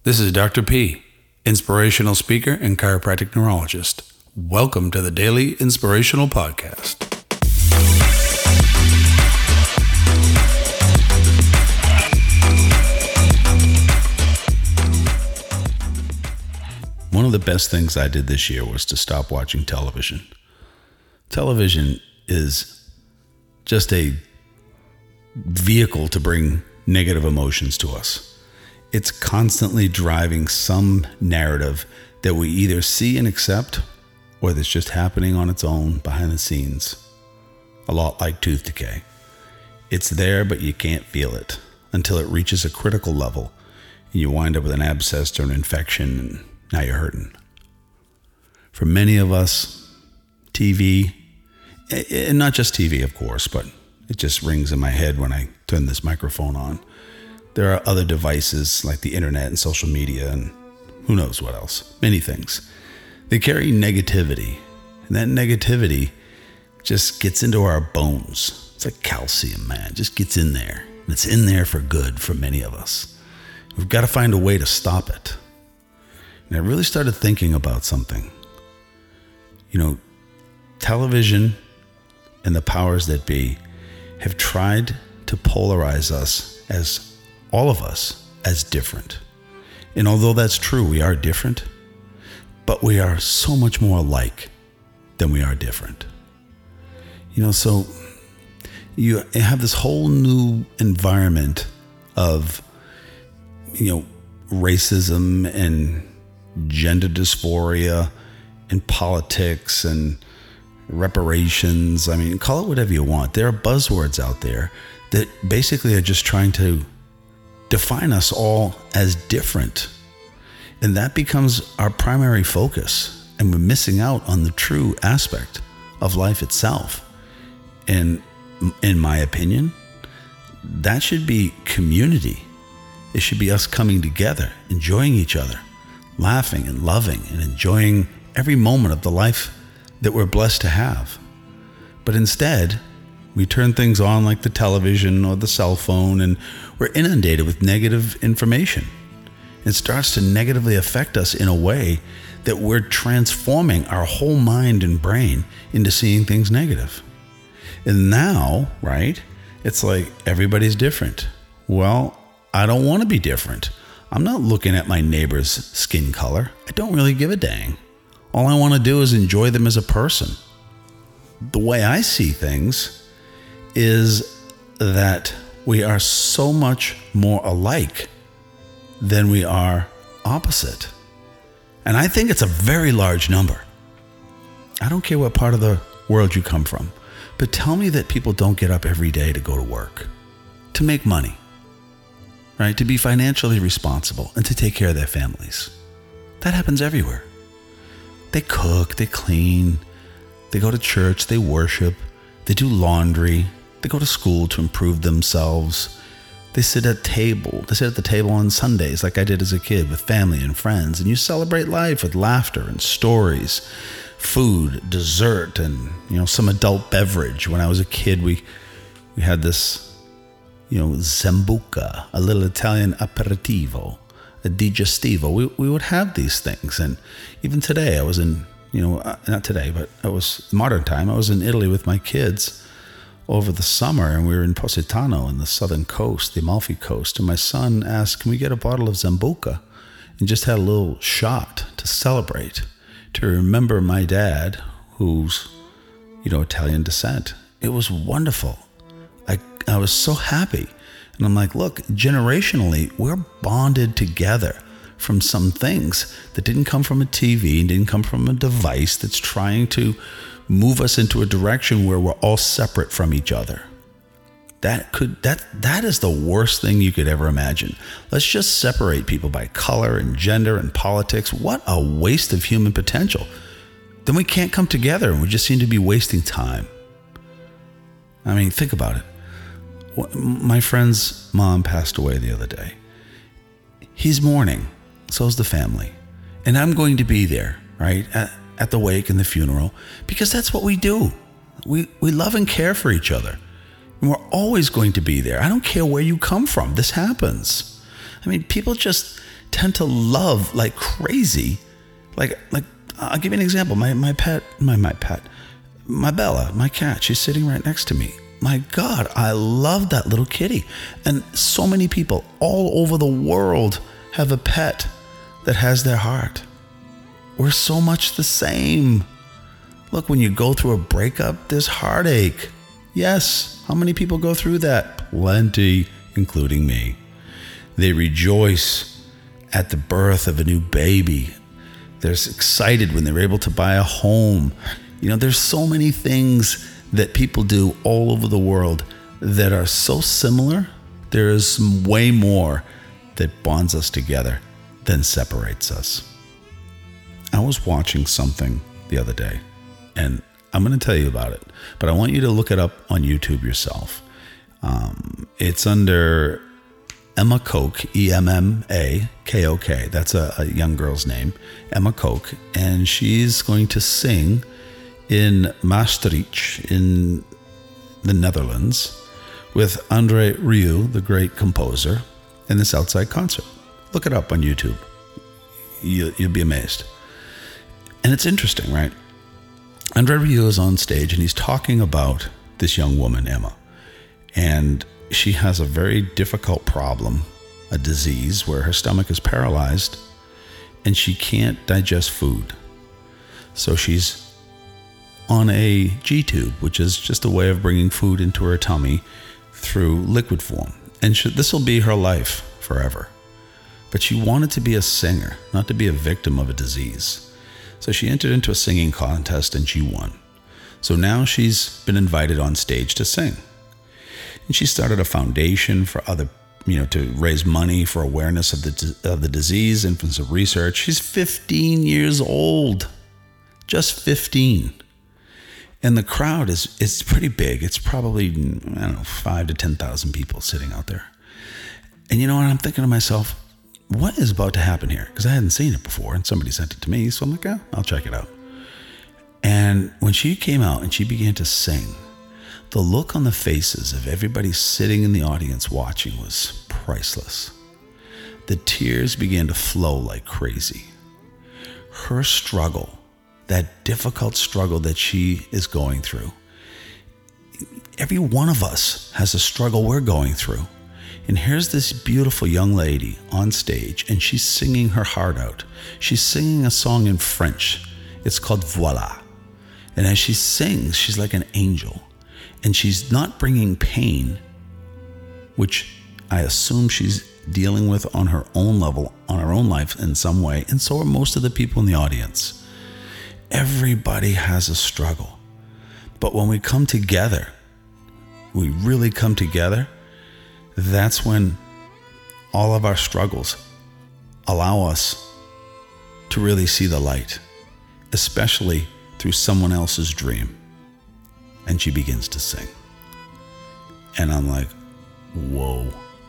This is Dr. P, inspirational speaker and chiropractic neurologist. Welcome to the Daily Inspirational Podcast. One of the best things I did this year was to stop watching television. Television is just a vehicle to bring negative emotions to us. It's constantly driving some narrative that we either see and accept or that's just happening on its own behind the scenes. A lot like tooth decay. It's there, but you can't feel it until it reaches a critical level and you wind up with an abscess or an infection and now you're hurting. For many of us, TV, and not just TV, of course, but it just rings in my head when I turn this microphone on. There are other devices like the internet and social media and who knows what else. Many things. They carry negativity. And that negativity just gets into our bones. It's like calcium, man. It just gets in there. And it's in there for good for many of us. We've got to find a way to stop it. And I really started thinking about something. You know, television and the powers that be have tried to polarize us as all of us as different. And although that's true, we are different, but we are so much more alike than we are different. You know, so you have this whole new environment of, racism and gender dysphoria and politics and reparations. I mean, call it whatever you want. There are buzzwords out there that basically are just trying to define us all as different. And that becomes our primary focus. And we're missing out on the true aspect of life itself. And in my opinion, that should be community. It should be us coming together, enjoying each other, laughing and loving and enjoying every moment of the life that we're blessed to have. But instead, we turn things on like the television or the cell phone and we're inundated with negative information. It starts to negatively affect us in a way that we're transforming our whole mind and brain into seeing things negative. And now, right, it's like everybody's different. Well, I don't want to be different. I'm not looking at my neighbor's skin color. I don't really give a dang. All I want to do is enjoy them as a person. The way I see things is that we are so much more alike than we are opposite. And I think it's a very large number. I don't care what part of the world you come from, but tell me that people don't get up every day to go to work, to make money, right? To be financially responsible and to take care of their families. That happens everywhere. They cook, they clean, they go to church, they worship, they do laundry, they go to school to improve themselves. They sit at the table on Sundays like I did as a kid with family and friends, and you celebrate life with laughter and stories, food, dessert, and some adult beverage. When I was a kid, we had this, Sambuca, a little Italian aperitivo, a digestivo. We would have these things, and even today I was in, not today, but it was modern time. I was in Italy with my kids over the summer, and we were in Positano on the southern coast, the Amalfi Coast, and my son asked, can we get a bottle of Sambuca? And just had a little shot to celebrate, to remember my dad, who's, Italian descent. It was wonderful. I was so happy. And I'm like, look, generationally, we're bonded together from some things that didn't come from a TV and didn't come from a device that's trying to move us into a direction where we're all separate from each other. That is the worst thing you could ever imagine. Let's just separate people by color and gender and politics. What a waste of human potential. Then we can't come together and we just seem to be wasting time. I mean, think about it. My friend's mom passed away the other day. He's mourning. So's the family. And I'm going to be there, right? At the wake and the funeral, because that's what we do. We love and care for each other. And we're always going to be there. I don't care where you come from. This happens. I mean, people just tend to love like crazy. Like I'll give you an example. My Bella, my cat, she's sitting right next to me. My God, I love that little kitty. And so many people all over the world have a pet that has their heart. We're so much the same. Look, when you go through a breakup, there's heartache. Yes, how many people go through that? Plenty, including me. They rejoice at the birth of a new baby. They're excited when they're able to buy a home. You know, there's so many things that people do all over the world that are so similar. There is way more that bonds us together than separates us. I was watching something the other day, and I'm going to tell you about it, but I want you to look it up on YouTube yourself. It's under Emma Koch, E-M-M-A-K-O-K. That's a young girl's name, Emma Koch, and she's going to sing in Maastricht in the Netherlands with André Rieu, the great composer, in this outside concert. Look it up on YouTube. You'll be amazed. And it's interesting, right? André Rieu is on stage and he's talking about this young woman, Emma. And she has a very difficult problem, a disease where her stomach is paralyzed and she can't digest food. So she's on a G-tube, which is just a way of bringing food into her tummy through liquid form. And this will be her life forever. But she wanted to be a singer, not to be a victim of a disease. So she entered into a singing contest and she won. So now she's been invited on stage to sing. And she started a foundation for other, to raise money for awareness of the disease and for some research. She's 15 years old, just 15. And the crowd it's pretty big. It's probably, 5 to 10,000 people sitting out there. And you know what? I'm thinking to myself, what is about to happen here? Because I hadn't seen it before and somebody sent it to me. So I'm like, I'll check it out. And when she came out and she began to sing, the look on the faces of everybody sitting in the audience watching was priceless. The tears began to flow like crazy. Her struggle, that difficult struggle that she is going through. Every one of us has a struggle we're going through. And here's this beautiful young lady on stage, and she's singing her heart out. She's singing a song in French. It's called Voilà. And as she sings, she's like an angel. And she's not bringing pain, which I assume she's dealing with on her own level, on her own life in some way. And so are most of the people in the audience. Everybody has a struggle. But when we come together, we really come together, that's when all of our struggles allow us to really see the light, especially through someone else's dream. And she begins to sing. And I'm like, whoa,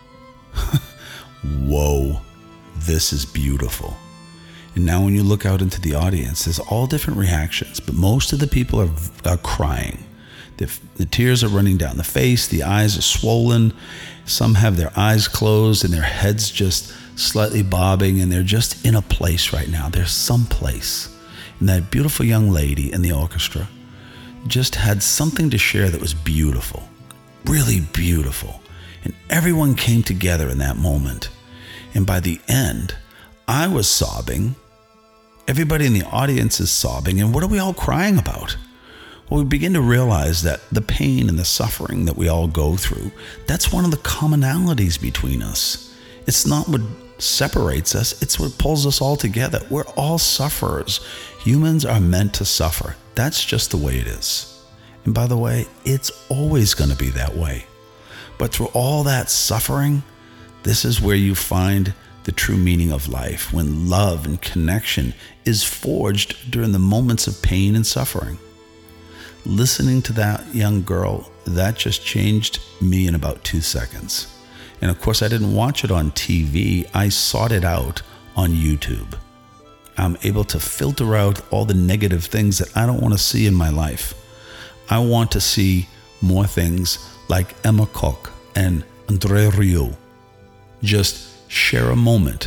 whoa, this is beautiful. And now when you look out into the audience, there's all different reactions, but most of the people are crying. The tears are running down the face, the eyes are swollen. Some have their eyes closed and their heads just slightly bobbing, and they're just in a place right now. They're someplace. And that beautiful young lady in the orchestra just had something to share that was beautiful, really beautiful. And everyone came together in that moment. And by the end, I was sobbing. Everybody in the audience is sobbing. And what are we all crying about? Well, we begin to realize that the pain and the suffering that we all go through, that's one of the commonalities between us. It's not what separates us, it's what pulls us all together. We're all sufferers. Humans are meant to suffer. That's just the way it is. And by the way, it's always going to be that way. But through all that suffering, this is where you find the true meaning of life, when love and connection is forged during the moments of pain and suffering. Listening to that young girl, that just changed me in about 2 seconds. And of course, I didn't watch it on TV. I sought it out on YouTube. I'm able to filter out all the negative things that I don't want to see in my life. I want to see more things like Emma Koch and André Rieu. Just share a moment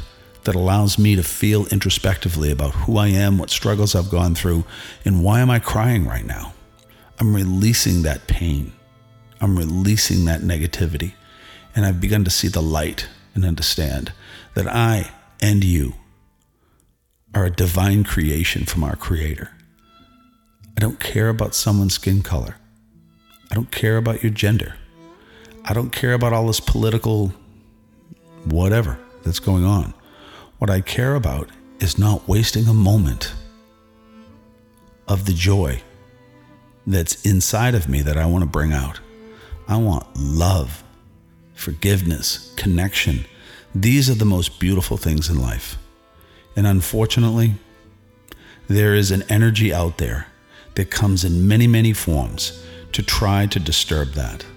that allows me to feel introspectively about who I am, what struggles I've gone through, and why am I crying right now. I'm releasing that pain. I'm releasing that negativity. And I've begun to see the light and understand that I and you are a divine creation from our Creator. I don't care about someone's skin color. I don't care about your gender. I don't care about all this political whatever that's going on. What I care about is not wasting a moment of the joy that's inside of me that I want to bring out. I want love, forgiveness, connection. These are the most beautiful things in life. And unfortunately, there is an energy out there that comes in many, many forms to try to disturb that.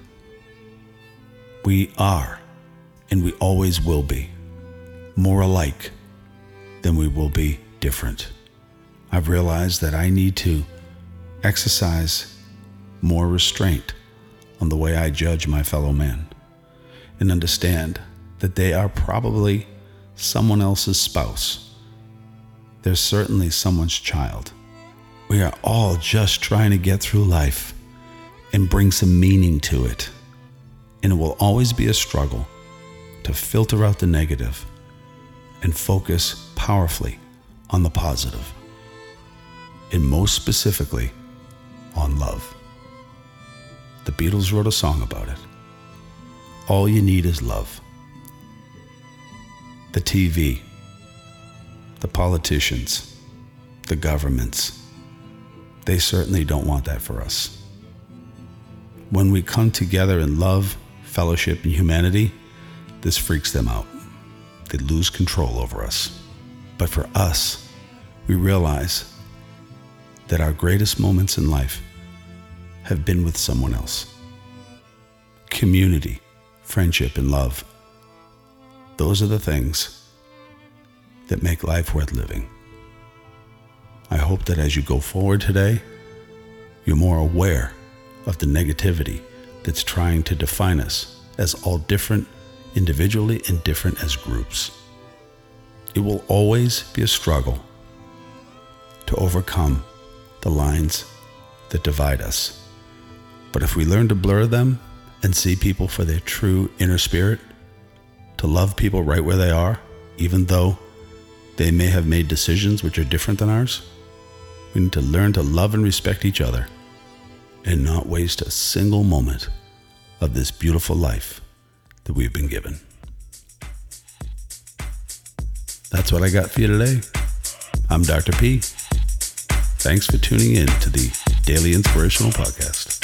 We are, and we always will be, more alike than we will be different. I've realized that I need to exercise more restraint on the way I judge my fellow man and understand that they are probably someone else's spouse. They're certainly someone's child. We are all just trying to get through life and bring some meaning to it. And it will always be a struggle to filter out the negative and focus powerfully on the positive, and most specifically on love. The Beatles wrote a song about it. All you need is love. The TV, the politicians, the governments, they certainly don't want that for us. When we come together in love, fellowship, and humanity, this freaks them out. They lose control over us. But for us, we realize that our greatest moments in life have been with someone else. Community, friendship, and love. Those are the things that make life worth living. I hope that as you go forward today, you're more aware of the negativity that's trying to define us as all different individually and different as groups. It will always be a struggle to overcome the lines that divide us. But if we learn to blur them and see people for their true inner spirit, to love people right where they are, even though they may have made decisions which are different than ours, we need to learn to love and respect each other and not waste a single moment of this beautiful life that we've been given. That's what I got for you today. I'm Dr. P. Thanks for tuning in to the Daily Inspirational Podcast.